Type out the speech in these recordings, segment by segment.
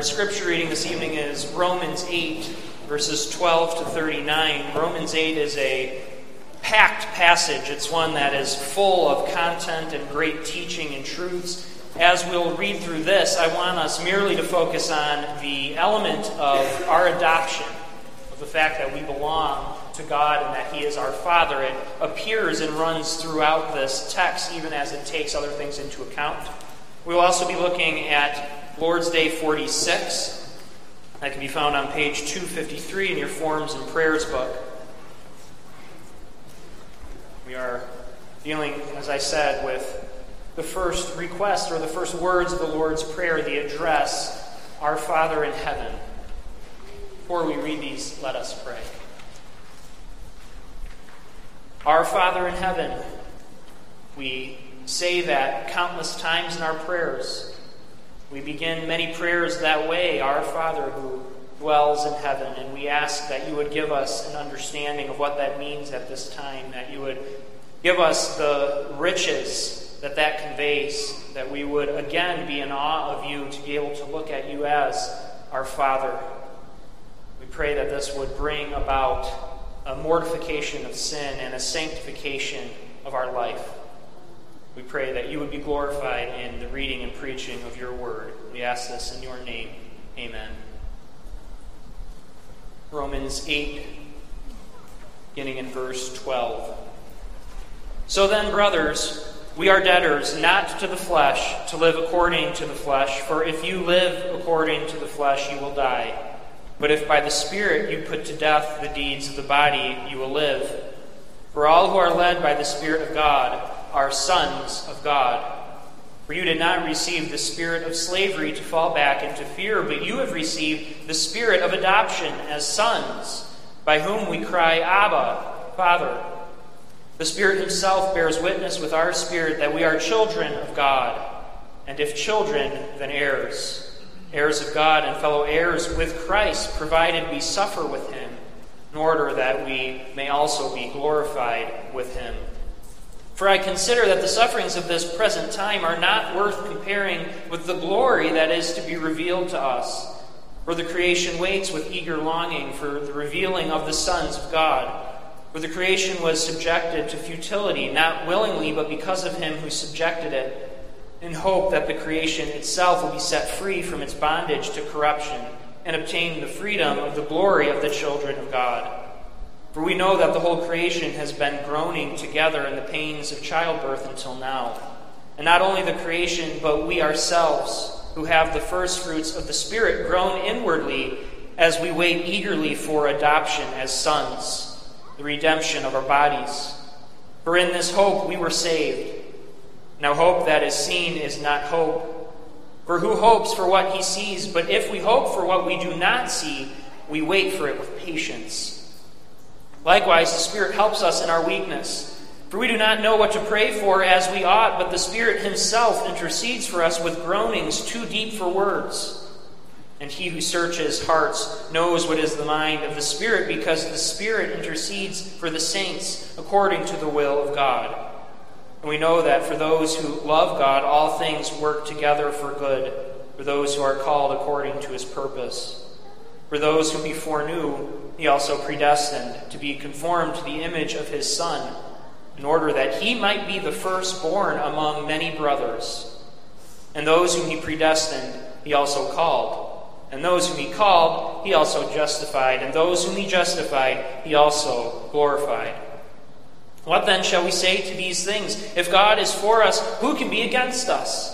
scripture reading this evening is Romans 8, verses 12 to 39. Romans 8 is a packed passage. It's one that is full of content and great teaching and truths. As we'll read through this, I want us merely to focus on the element of our adoption, of the fact that we belong to God and that He is our Father. It appears and runs throughout this text, even as it takes other things into account. We'll also be looking at Lord's Day 46. That can be found on page 253 in your Forms and Prayers book. We are dealing, as I said, with the first request or the first words of the Lord's Prayer, the address, Our Father in Heaven. Before we read these, let us pray. Our Father in heaven, we say that countless times in our prayers. We begin many prayers that way, Our Father who dwells in heaven, and we ask that you would give us an understanding of what that means at this time, that you would give us the riches that conveys, that we would again be in awe of you to be able to look at you as our Father. We pray that this would bring about a mortification of sin and a sanctification of our life. We pray that you would be glorified in the reading and preaching of your word. We ask this in your name. Amen. Romans 8, beginning in verse 12. So then, brothers, we are debtors, not to the flesh, to live according to the flesh. For if you live according to the flesh, you will die. But if by the Spirit you put to death the deeds of the body, you will live. For all who are led by the Spirit of God are sons of God. For you did not receive the spirit of slavery to fall back into fear, but you have received the spirit of adoption as sons, by whom we cry, Abba, Father. The Spirit himself bears witness with our spirit that we are children of God, and if children, then heirs, heirs of God and fellow heirs with Christ, provided we suffer with him, in order that we may also be glorified with him. For I consider that the sufferings of this present time are not worth comparing with the glory that is to be revealed to us. For the creation waits with eager longing for the revealing of the sons of God. For the creation was subjected to futility, not willingly, but because of him who subjected it, in hope that the creation itself will be set free from its bondage to corruption and obtain the freedom of the glory of the children of God. For we know that the whole creation has been groaning together in the pains of childbirth until now. And not only the creation, but we ourselves, who have the first fruits of the Spirit, groan inwardly as we wait eagerly for adoption as sons, the redemption of our bodies. For in this hope we were saved. Now hope that is seen is not hope. For who hopes for what he sees? But if we hope for what we do not see, we wait for it with patience. Likewise, the Spirit helps us in our weakness. For we do not know what to pray for as we ought, but the Spirit himself intercedes for us with groanings too deep for words. And he who searches hearts knows what is the mind of the Spirit, because the Spirit intercedes for the saints according to the will of God. And we know that for those who love God, all things work together for good, for those who are called according to his purpose. For those who he foreknew, he also predestined to be conformed to the image of his Son, in order that he might be the firstborn among many brothers. And those whom he predestined, he also called. And those whom he called, he also justified. And those whom he justified, he also glorified. What then shall we say to these things? If God is for us, who can be against us?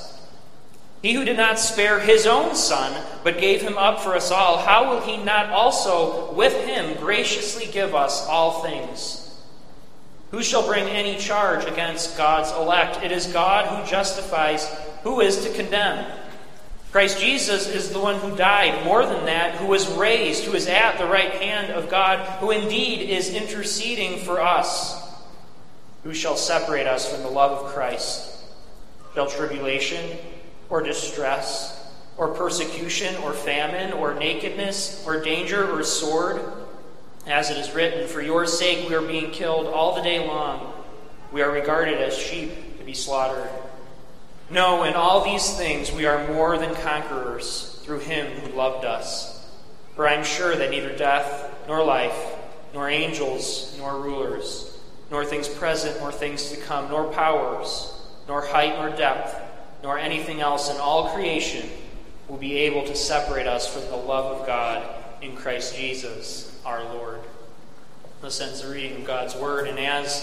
He who did not spare his own Son, but gave him up for us all, how will he not also with him graciously give us all things? Who shall bring any charge against God's elect? It is God who justifies. Who is to condemn? Christ Jesus is the one who died, more than that, who was raised, who is at the right hand of God, who indeed is interceding for us. Who shall separate us from the love of Christ? Shall tribulation, or distress, or persecution, or famine, or nakedness, or danger, or sword? As it is written, for your sake we are being killed all the day long. We are regarded as sheep to be slaughtered. No, in all these things we are more than conquerors through him who loved us. For I am sure that neither death, nor life, nor angels, nor rulers, nor things present, nor things to come, nor powers, nor height, nor depth, nor anything else in all creation will be able to separate us from the love of God in Christ Jesus our Lord. This ends the reading of God's Word, and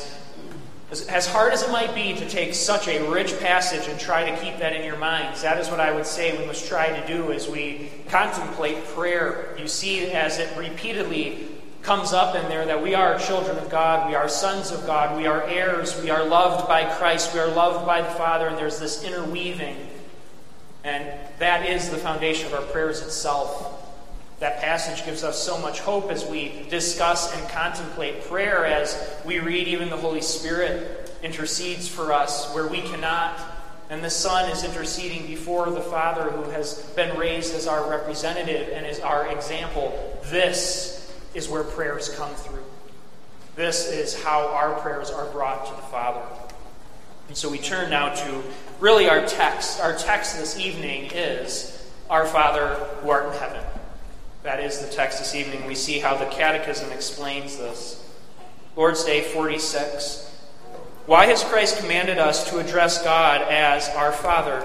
as hard as it might be to take such a rich passage and try to keep that in your minds, that is what I would say we must try to do as we contemplate prayer. You see, as it repeatedly comes up in there, that we are children of God, we are sons of God, we are heirs, we are loved by Christ, we are loved by the Father, and there's this interweaving. And that is the foundation of our prayers itself. That passage gives us so much hope as we discuss and contemplate prayer, as we read even the Holy Spirit intercedes for us where we cannot, and the Son is interceding before the Father who has been raised as our representative and is our example. This is where prayers come through. This is how our prayers are brought to the Father. And so we turn now to really our text. Our text this evening is, Our Father who art in heaven. That is the text this evening. We see how the Catechism explains this. Lord's Day 46. Why has Christ commanded us to address God as our Father?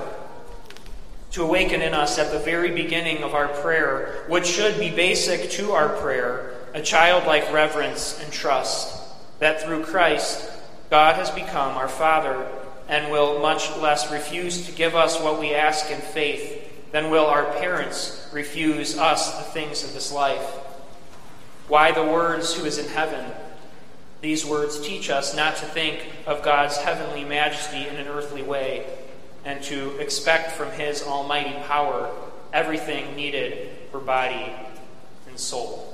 To awaken in us at the very beginning of our prayer, which should be basic to our prayer, a childlike reverence and trust, that through Christ, God has become our Father and will much less refuse to give us what we ask in faith than will our parents refuse us the things of this life. Why the words, who is in heaven? These words teach us not to think of God's heavenly majesty in an earthly way, and to expect from his almighty power everything needed for body and soul.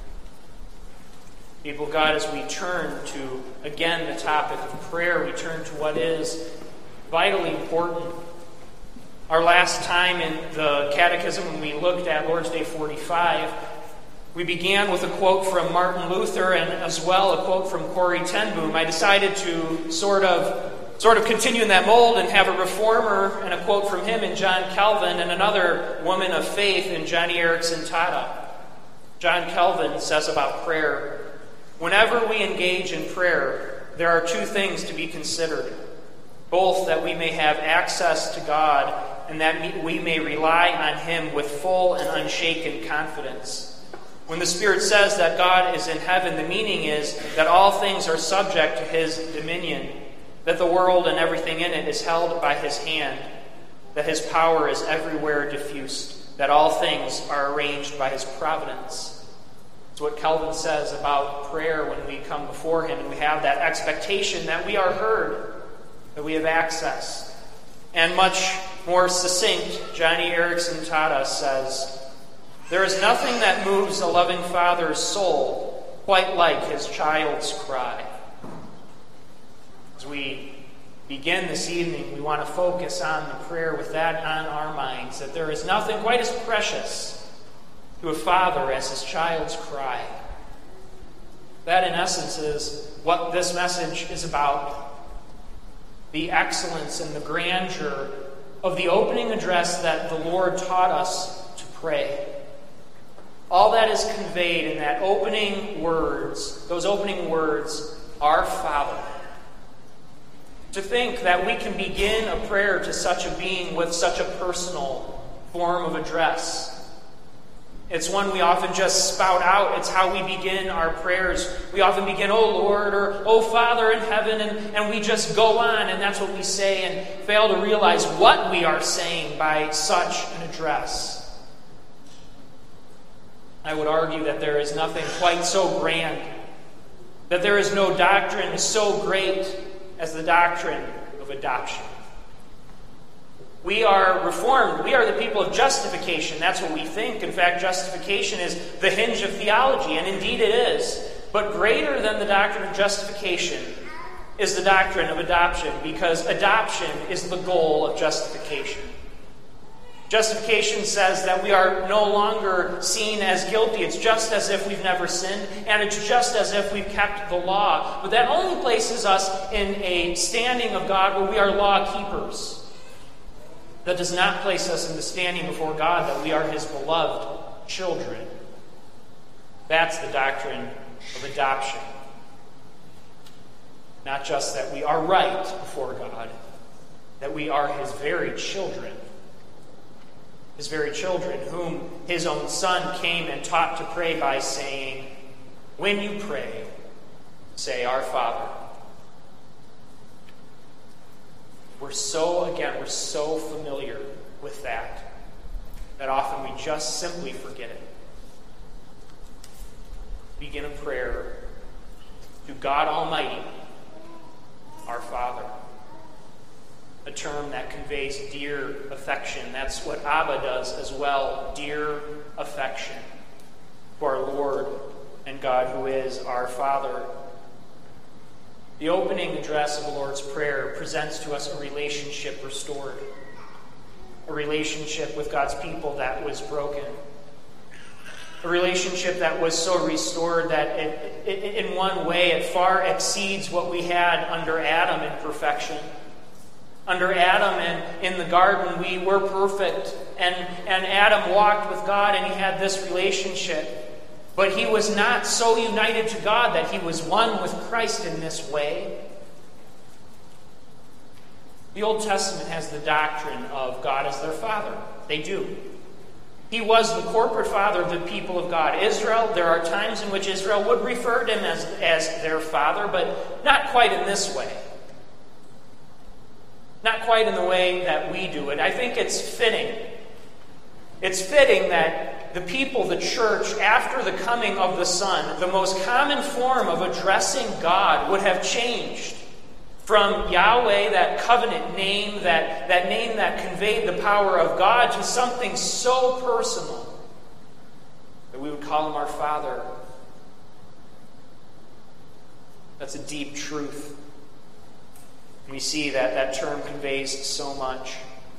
People of God, as we turn to, again, the topic of prayer, we turn to what is vitally important. Our last time in the Catechism, when we looked at Lord's Day 45, we began with a quote from Martin Luther and as well a quote from Corrie ten Boom. I decided to sort of continue in that mold and have a reformer and a quote from him in John Calvin and another woman of faith in Joni Eareckson Tada. John Calvin says about prayer, whenever we engage in prayer, there are two things to be considered. Both that we may have access to God and that we may rely on him with full and unshaken confidence. When the Spirit says that God is in heaven, the meaning is that all things are subject to his dominion, that the world and everything in it is held by his hand, that his power is everywhere diffused, that all things are arranged by his providence. It's what Calvin says about prayer when we come before him and we have that expectation that we are heard, that we have access. And much more succinct, Joni Eareckson Tada says, there is nothing that moves a loving Father's soul quite like his child's cry. As we begin this evening, we want to focus on the prayer with that on our minds, that there is nothing quite as precious to a father as his child's cry. That, in essence, is what this message is about. The excellence and the grandeur of the opening address that the Lord taught us to pray. All that is conveyed in that opening words, those opening words, Our Father. To think that we can begin a prayer to such a being with such a personal form of address. It's one we often just spout out. It's how we begin our prayers. We often begin, "Oh Lord," or "Oh Father in heaven," and we just go on, and that's what we say, and fail to realize what we are saying by such an address. I would argue that there is nothing quite so grand, that there is no doctrine so great as the doctrine of adoption. We are Reformed. We are the people of justification. That's what we think. In fact, justification is the hinge of theology, and indeed it is. But greater than the doctrine of justification is the doctrine of adoption, because adoption is the goal of justification. Justification says that we are no longer seen as guilty. It's just as if we've never sinned, and it's just as if we've kept the law. But that only places us in a standing of God where we are law keepers. That does not place us in the standing before God that we are his beloved children. That's the doctrine of adoption. Not just that we are right before God, that we are his very children. His very children, whom his own Son came and taught to pray by saying, "When you pray, say, Our Father." We're so familiar with that often we just simply forget it. Begin a prayer to God Almighty, our Father. A term that conveys dear affection. That's what Abba does as well. Dear affection for our Lord and God who is our Father. The opening address of the Lord's Prayer presents to us a relationship restored. A relationship with God's people that was broken. A relationship that was so restored that in one way it far exceeds what we had under Adam in perfection. Under Adam and in the garden we were perfect. And Adam walked with God and he had this relationship. But he was not so united to God that he was one with Christ in this way. The Old Testament has the doctrine of God as their Father. They do. He was the corporate father of the people of God. Israel, there are times in which Israel would refer to him as their father, but not quite in this way. Not quite in the way that we do it. I think it's fitting. It's fitting that the people, the church, after the coming of the Son, the most common form of addressing God would have changed from Yahweh, that covenant name, that name that conveyed the power of God, to something so personal that we would call him our Father. That's a deep truth. And we see that term conveys so much.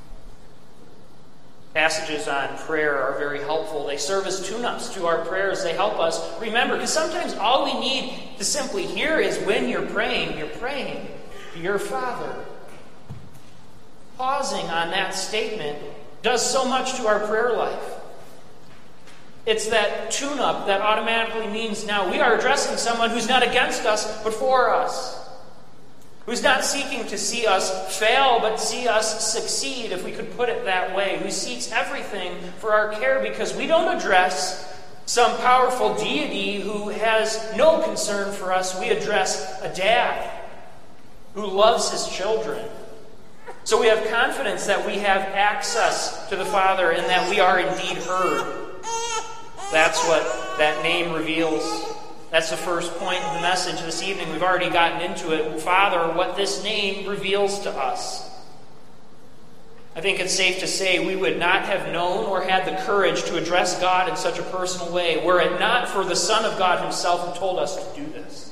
Passages on prayer are very helpful. They serve as tune-ups to our prayers. They help us remember, because sometimes all we need to simply hear is when you're praying to your Father. Pausing on that statement does so much to our prayer life. It's that tune-up that automatically means now we are addressing someone who's not against us, but for us. Who's not seeking to see us fail, but see us succeed, if we could put it that way. Who seeks everything for our care, because we don't address some powerful deity who has no concern for us. We address a dad who loves his children. So we have confidence that we have access to the Father and that we are indeed heard. That's what that name reveals. That's the first point of the message this evening. We've already gotten into it. Father, what this name reveals to us. I think it's safe to say we would not have known or had the courage to address God in such a personal way were it not for the Son of God himself who told us to do this.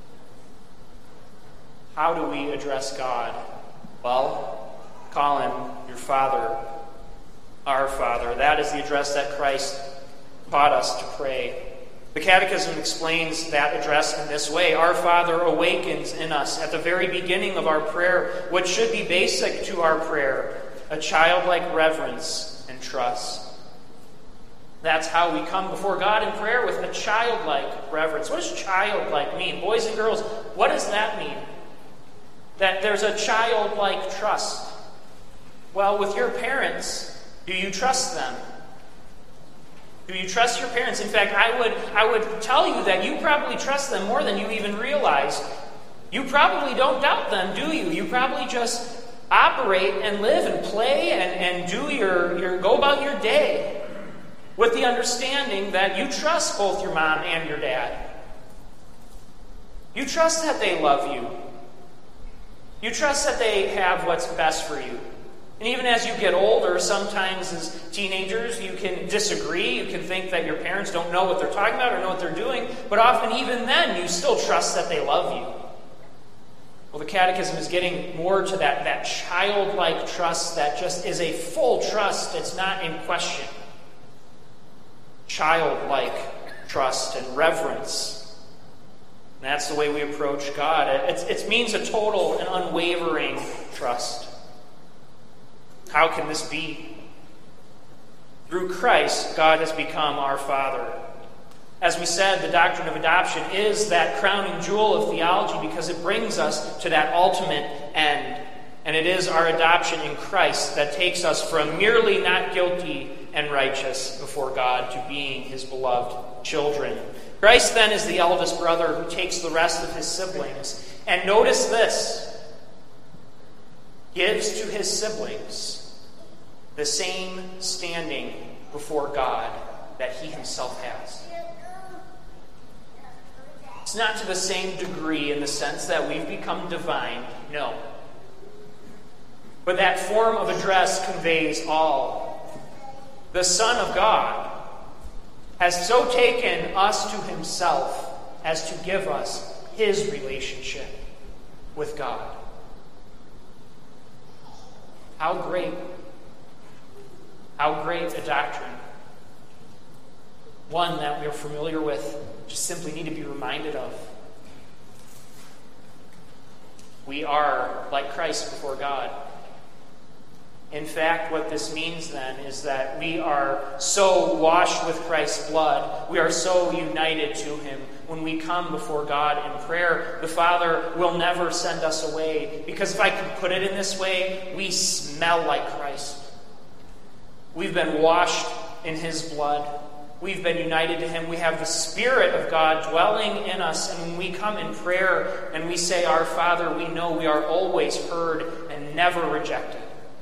How do we address God? Well, call him your Father, our Father. That is the address that Christ taught us to pray. The Catechism explains that address in this way. Our Father awakens in us at the very beginning of our prayer what should be basic to our prayer, a childlike reverence and trust. That's how we come before God in prayer, with a childlike reverence. What does childlike mean? Boys and girls, what does that mean? That there's a childlike trust. Well, with your parents, do you trust them? Do you trust your parents? In fact, I would tell you that you probably trust them more than you even realize. You probably don't doubt them, do you? You probably just operate and live and play and do your go about your day with the understanding that you trust both your mom and your dad. You trust that they love you. You trust that they have what's best for you. And even as you get older, sometimes as teenagers, you can disagree. You can think that your parents don't know what they're talking about or know what they're doing. But often, even then, you still trust that they love you. Well, the Catechism is getting more to that childlike trust that just is a full trust. It's not in question. Childlike trust and reverence. And that's the way we approach God. It means a total and unwavering trust. How can this be? Through Christ, God has become our Father. As we said, the doctrine of adoption is that crowning jewel of theology because it brings us to that ultimate end. And it is our adoption in Christ that takes us from merely not guilty and righteous before God to being his beloved children. Christ then is the eldest brother who takes the rest of his siblings. And notice this, gives to his siblings the same standing before God that he himself has. It's not to the same degree in the sense that we've become divine, no. But that form of address conveys all. The Son of God has so taken us to himself as to give us his relationship with God. How great a doctrine. One that we are familiar with, just simply need to be reminded of. We are like Christ before God. In fact, what this means then is that we are so washed with Christ's blood, we are so united to him. When we come before God in prayer, the Father will never send us away. Because if I could put it in this way, we smell like Christ. We've been washed in his blood. We've been united to him. We have the Spirit of God dwelling in us. And when we come in prayer and we say, Our Father, we know we are always heard and never rejected.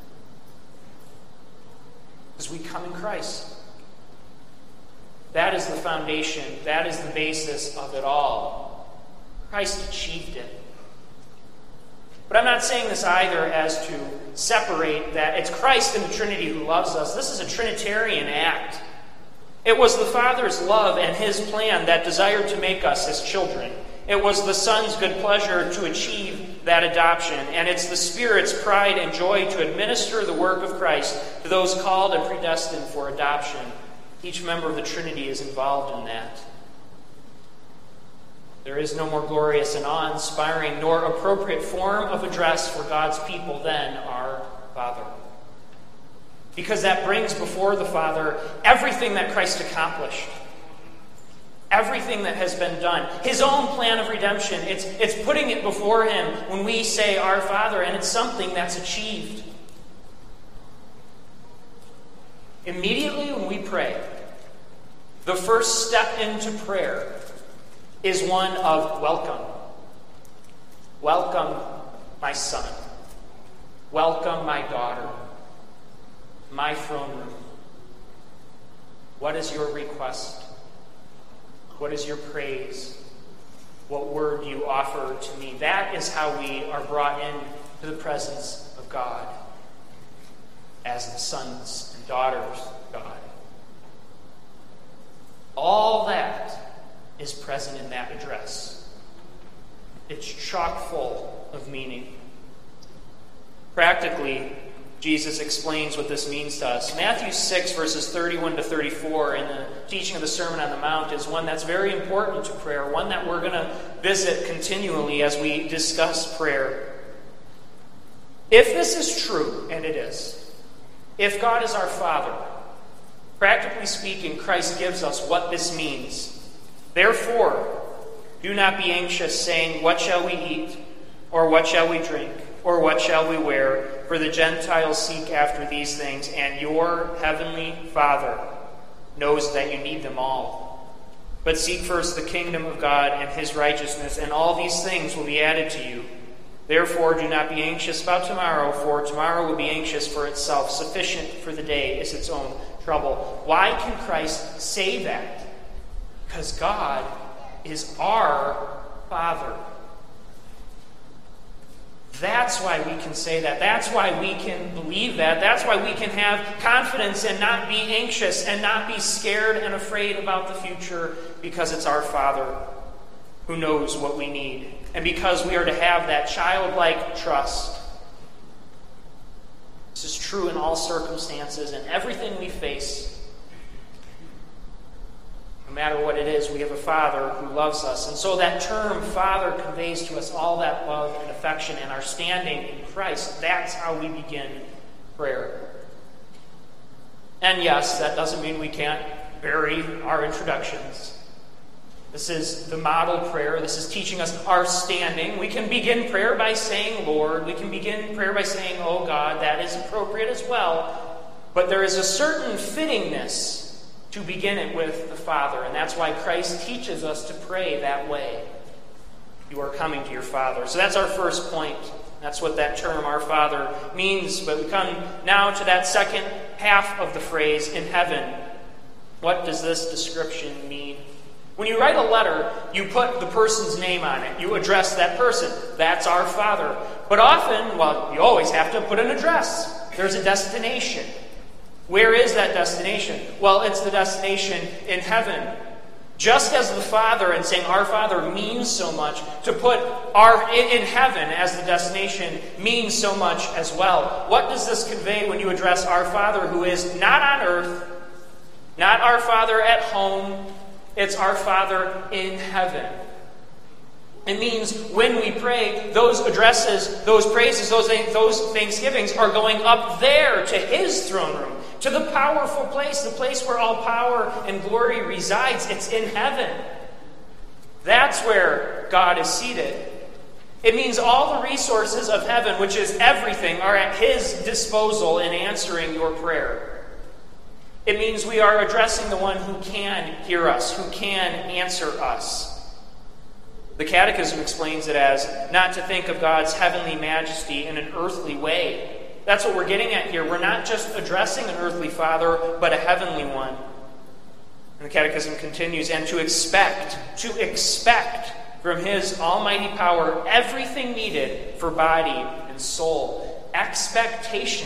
Because we come in Christ. That is the foundation. That is the basis of it all. Christ achieved it. But I'm not saying this either as to separate that it's Christ and the Trinity who loves us. This is a Trinitarian act. It was the Father's love and his plan that desired to make us his children. It was the Son's good pleasure to achieve that adoption. And it's the Spirit's pride and joy to administer the work of Christ to those called and predestined for adoption. Each member of the Trinity is involved in that. There is no more glorious and awe-inspiring nor appropriate form of address for God's people than our Father. Because that brings before the Father everything that Christ accomplished. Everything that has been done. His own plan of redemption. It's putting it before him when we say our Father, and it's something that's achieved. Immediately when we pray, the first step into prayer is one of welcome. Welcome, my son. Welcome, my daughter. My throne room. What is your request? What is your praise? What word you offer to me? That is how we are brought in to the presence of God as the sons and daughters of God. All that is present in that address. It's chock full of meaning. Practically, Jesus explains what this means to us. Matthew 6, verses 31 to 34 in the teaching of the Sermon on the Mount is one that's very important to prayer, one that we're going to visit continually as we discuss prayer. If this is true, and it is, if God is our Father, practically speaking, Christ gives us what this means. Therefore, do not be anxious, saying, What shall we eat? Or what shall we drink? Or what shall we wear? For the Gentiles seek after these things, and your heavenly Father knows that you need them all. But seek first the kingdom of God and his righteousness, and all these things will be added to you. Therefore, do not be anxious about tomorrow, for tomorrow will be anxious for itself. Sufficient for the day is its own trouble. Why can Christ say that? Because God is our Father. That's why we can say that. That's why we can believe that. That's why we can have confidence and not be anxious and not be scared and afraid about the future, because it's our Father who knows what we need. And because we are to have that childlike trust. This is true in all circumstances and everything we face. No matter what it is, we have a Father who loves us. And so that term, Father, conveys to us all that love and affection and our standing in Christ. That's how we begin prayer. And yes, that doesn't mean we can't vary our introductions. This is the model prayer. This is teaching us our standing. We can begin prayer by saying, Lord. We can begin prayer by saying, oh God. That is appropriate as well. But there is a certain fittingness to begin it with the Father. And that's why Christ teaches us to pray that way. You are coming to your Father. So that's our first point. That's what that term, our Father, means. But we come now to that second half of the phrase, in heaven. What does this description mean? When you write a letter, you put the person's name on it. You address that person. That's our Father. But often, you always have to put an address. There's a destination. Where is that destination? Well, it's the destination in heaven. Just as the Father and saying our Father means so much, to put our in heaven as the destination means so much as well. What does this convey when you address our Father who is not on earth, not our Father at home? It's our Father in heaven. It means when we pray, those addresses, those praises, those thanksgivings are going up there to His throne room, to the powerful place, the place where all power and glory resides. It's in heaven. That's where God is seated. It means all the resources of heaven, which is everything, are at His disposal in answering your prayer. It means we are addressing the one who can hear us, who can answer us. The Catechism explains it as not to think of God's heavenly majesty in an earthly way. That's what we're getting at here. We're not just addressing an earthly Father, but a heavenly one. And the Catechism continues, and to expect from His almighty power everything needed for body and soul. Expectation.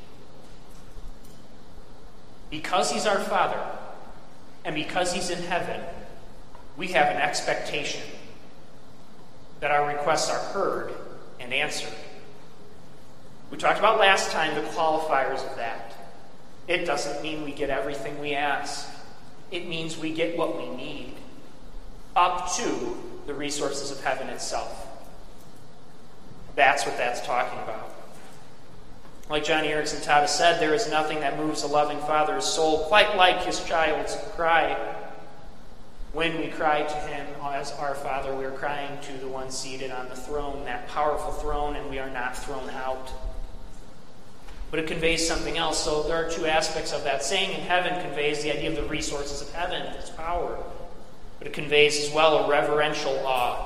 Because He's our Father, and because He's in heaven, we have an expectation that our requests are heard and answered. We talked about last time the qualifiers of that. It doesn't mean we get everything we ask. It means we get what we need, up to the resources of heaven itself. That's what that's talking about. Like Johnny Erickson Tada said, there is nothing that moves a loving Father's soul quite like His child's cry. When we cry to Him as our Father, we are crying to the one seated on the throne, that powerful throne, and we are not thrown out. But it conveys something else. So there are two aspects of that. Saying in heaven conveys the idea of the resources of heaven, its power. But it conveys as well a reverential awe.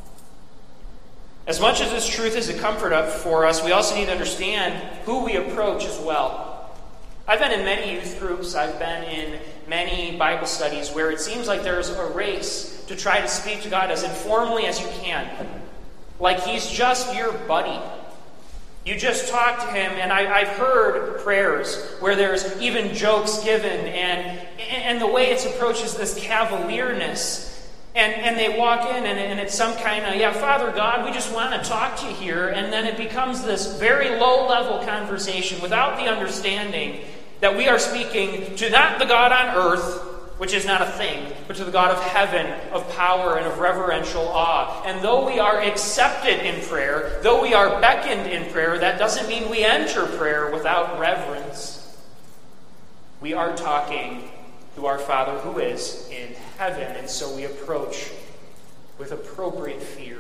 As much as this truth is a comfort for us, we also need to understand who we approach as well. I've been in many youth groups, I've been in many Bible studies where it seems like there's a race to try to speak to God as informally as you can. Like He's just your buddy. You just talk to Him, and I've heard prayers where there's even jokes given, and the way it's approached is this cavalierness. And they walk in, and it's some kind of, Father God, we just want to talk to you here. And then it becomes this very low-level conversation without the understanding that we are speaking to not the God on earth, which is not a thing, but to the God of heaven, of power, and of reverential awe. And though we are accepted in prayer, though we are beckoned in prayer, that doesn't mean we enter prayer without reverence. We are talking to our Father who is in heaven, and so we approach with appropriate fear.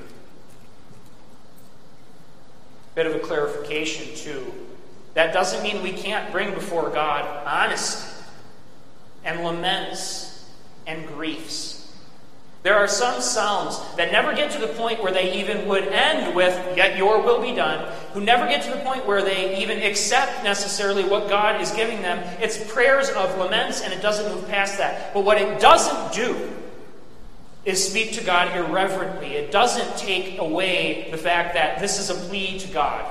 Bit of a clarification, too. That doesn't mean we can't bring before God honesty and laments and griefs. There are some psalms that never get to the point where they even would end with, yet your will be done, who never get to the point where they even accept necessarily what God is giving them. It's prayers of laments, and it doesn't move past that. But what it doesn't do is speak to God irreverently. It doesn't take away the fact that this is a plea to God.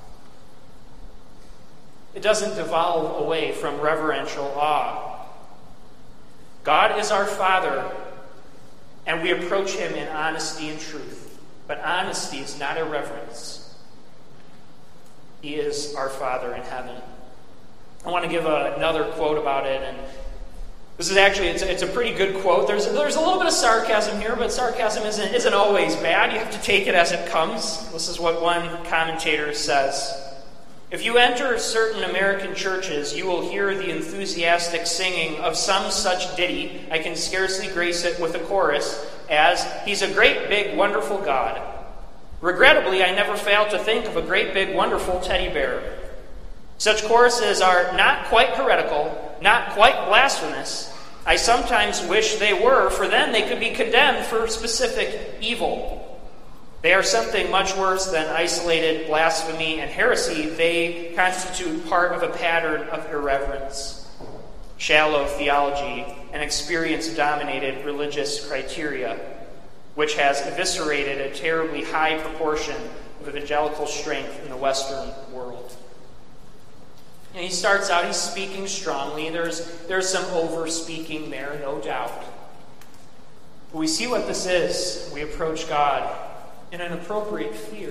It doesn't devolve away from reverential awe. God is our Father, and we approach Him in honesty and truth. But honesty is not irreverence. He is our Father in heaven. I want to give another quote about it, and this is actually, it's a pretty good quote. There's a little bit of sarcasm here, but sarcasm isn't always bad. You have to take it as it comes. This is what one commentator says. If you enter certain American churches, you will hear the enthusiastic singing of some such ditty, I can scarcely grace it with a chorus, as, "He's a great, big, wonderful God." Regrettably, I never fail to think of a great, big, wonderful teddy bear. Such choruses are not quite heretical, not quite blasphemous. I sometimes wish they were, for then they could be condemned for specific evil. They are something much worse than isolated blasphemy and heresy. They constitute part of a pattern of irreverence, shallow theology, and experience-dominated religious criteria, which has eviscerated a terribly high proportion of evangelical strength in the Western world. And he starts out, he's speaking strongly. There's some over-speaking there, no doubt. But we see what this is. We approach God in an appropriate fear.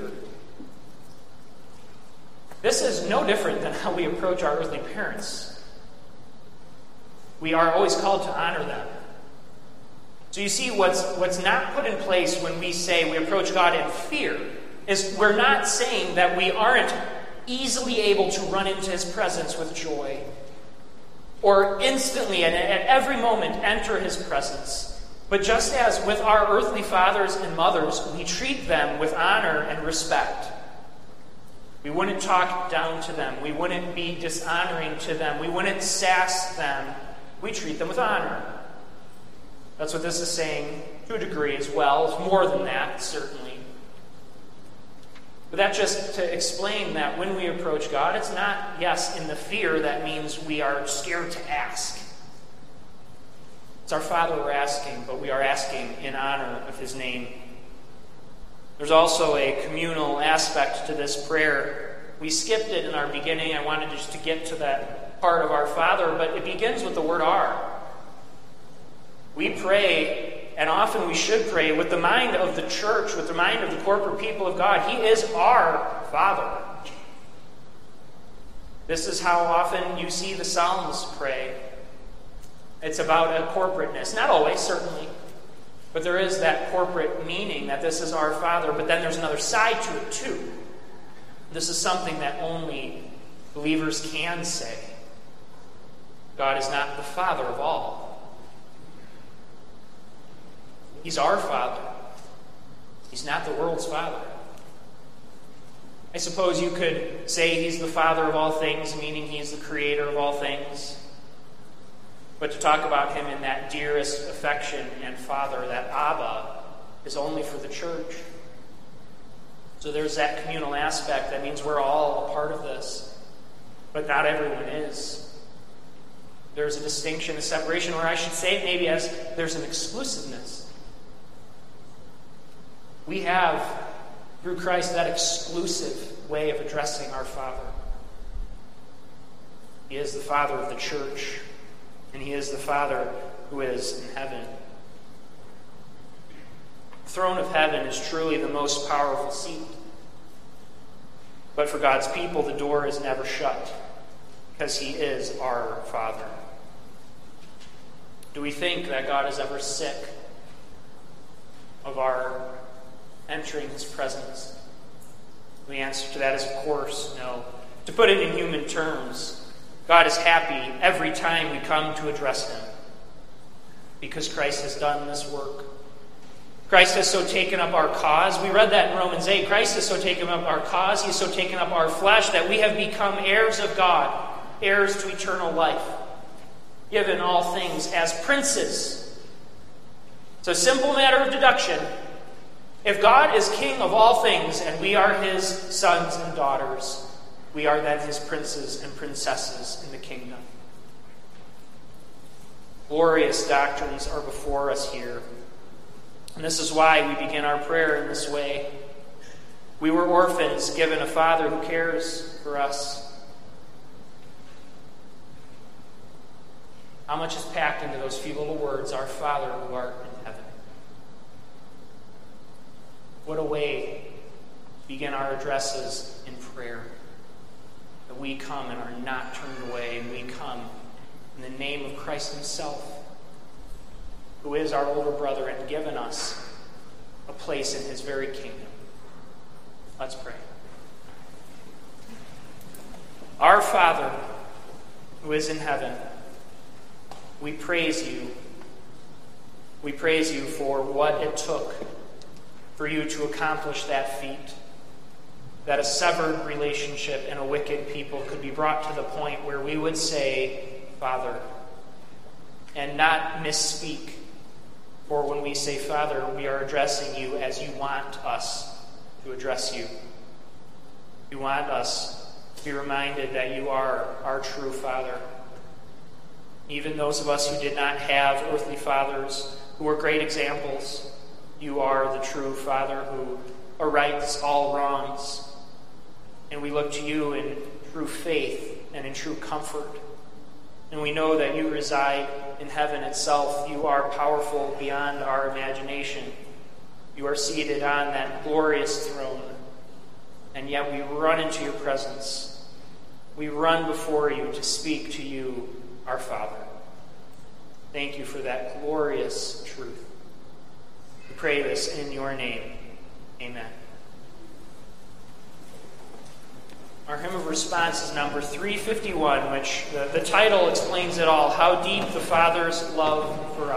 This is no different than how we approach our earthly parents. We are always called to honor them. So you see, what's not put in place when we say we approach God in fear is we're not saying that we aren't easily able to run into his presence with joy, or instantly and at every moment enter his presence. But just as with our earthly fathers and mothers, we treat them with honor and respect. We wouldn't talk down to them. We wouldn't be dishonoring to them. We wouldn't sass them. We treat them with honor. That's what this is saying to a degree as well. It's more than that, certainly. But that's just to explain that when we approach God, it's not, yes, in the fear. That means we are scared to ask. It's our Father we're asking, but we are asking in honor of his name. There's also a communal aspect to this prayer. We skipped it in our beginning. I wanted just to get to that part of our Father, but it begins with the word "our." We pray, and often we should pray, with the mind of the church, with the mind of the corporate people of God. He is our Father. This is how often you see the Psalms pray. It's about a corporateness. Not always, certainly. But there is that corporate meaning that this is our Father. But then there's another side to it, too. This is something that only believers can say. God is not the Father of all. He's our Father. He's not the world's Father. I suppose you could say he's the Father of all things, meaning he's the creator of all things. But to talk about him in that dearest affection and Father, that Abba, is only for the church. So there's that communal aspect. That means we're all a part of this. But not everyone is. There's a distinction, a separation, or I should say it maybe as there's an exclusiveness. We have, through Christ, that exclusive way of addressing our Father. He is the Father of the church. And he is the Father who is in heaven. The throne of heaven is truly the most powerful seat. But for God's people, the door is never shut, because he is our Father. Do we think that God is ever sick of our entering his presence? The answer to that is, of course, no. To put it in human terms, God is happy every time we come to address him, because Christ has done this work. Christ has so taken up our cause. We read that in Romans 8. Christ has so taken up our cause. He has so taken up our flesh that we have become heirs of God, heirs to eternal life, given all things as princes. It's a simple matter of deduction. If God is king of all things and we are his sons and daughters, we are then his princes and princesses in the kingdom. Glorious doctrines are before us here. And this is why we begin our prayer in this way. We were orphans given a Father who cares for us. How much is packed into those few little words, our Father who art in heaven? What a way to begin our addresses in prayer. That we come and are not turned away, and we come in the name of Christ himself, who is our older brother and given us a place in his very kingdom. Let's pray. Our Father, who is in heaven, we praise you. We praise you for what it took for you to accomplish that feat, that a severed relationship and a wicked people could be brought to the point where we would say, Father, and not misspeak. For when we say Father, we are addressing you as you want us to address you. You want us to be reminded that you are our true Father. Even those of us who did not have earthly fathers, who were great examples, you are the true Father who rights all wrongs. And we look to you in true faith and in true comfort. And we know that you reside in heaven itself. You are powerful beyond our imagination. You are seated on that glorious throne. And yet we run into your presence. We run before you to speak to you, our Father. Thank you for that glorious truth. We pray this in your name. Amen. Our hymn of response is number 351, which the title explains it all, How Deep the Father's Love for Us.